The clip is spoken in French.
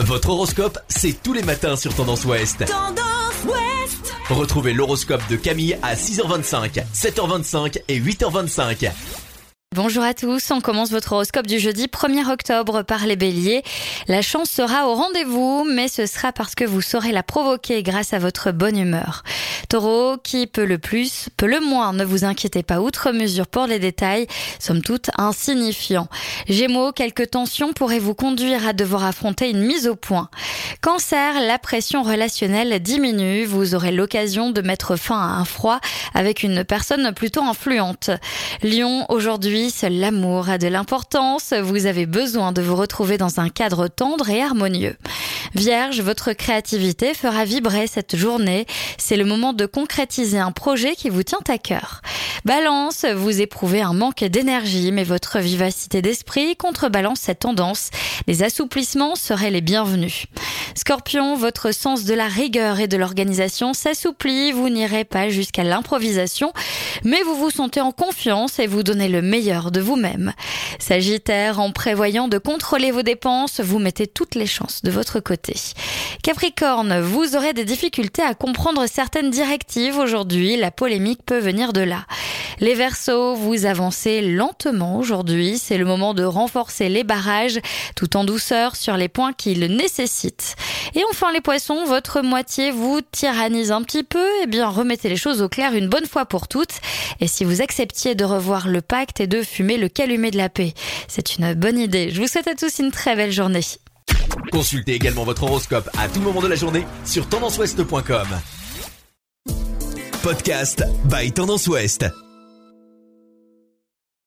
Votre horoscope, c'est tous les matins sur Tendance Ouest. Tendance Ouest. Retrouvez l'horoscope de Camille à 6h25, 7h25 et 8h25. Bonjour à tous, on commence votre horoscope du jeudi 1er octobre par les béliers. La chance sera au rendez-vous, mais ce sera parce que vous saurez la provoquer grâce à votre bonne humeur. Taureau, qui peut le plus, peut le moins, ne vous inquiétez pas outre mesure pour les détails, somme toute insignifiants. Gémeaux, quelques tensions pourraient vous conduire à devoir affronter une mise au point. Cancer, la pression relationnelle diminue, vous aurez l'occasion de mettre fin à un froid avec une personne plutôt influente. Lion, aujourd'hui, seul l'amour a de l'importance, vous avez besoin de vous retrouver dans un cadre tendre et harmonieux. Vierge, votre créativité fera vibrer cette journée, c'est le moment de concrétiser un projet qui vous tient à cœur. Balance, vous éprouvez un manque d'énergie, mais votre vivacité d'esprit contrebalance cette tendance, les assouplissements seraient les bienvenus. Scorpion, votre sens de la rigueur et de l'organisation s'assouplit, vous n'irez pas jusqu'à l'improvisation, mais vous vous sentez en confiance et vous donnez le meilleur de vous-même. Sagittaire, en prévoyant de contrôler vos dépenses, vous mettez toutes les chances de votre côté. Capricorne, vous aurez des difficultés à comprendre certaines directives aujourd'hui, la polémique peut venir de là. Les Verseaux, vous avancez lentement aujourd'hui, c'est le moment de renforcer les barrages tout en douceur sur les points qui le nécessitent. Et enfin les Poissons, votre moitié vous tyrannise un petit peu, eh bien remettez les choses au clair une bonne fois pour toutes. Et si vous acceptiez de revoir le pacte et de fumer le calumet de la paix, c'est une bonne idée. Je vous souhaite à tous une très belle journée. Consultez également votre horoscope à tout moment de la journée sur tendanceouest.com. Podcast by Tendance Ouest.